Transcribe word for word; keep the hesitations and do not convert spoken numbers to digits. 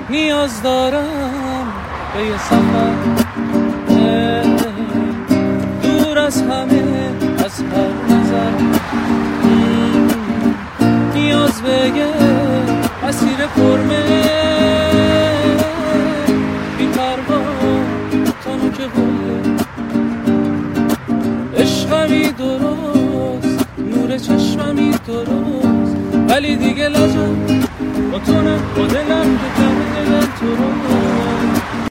نیاز دارم به یه سفر دور از همه، از هر نظر. نیاز به یه مسیر پرمه بی پروا تا نوک بوله. عشقمی درست، نور چشممی درست، ولی دیگه لجم با تو نه، با دلم که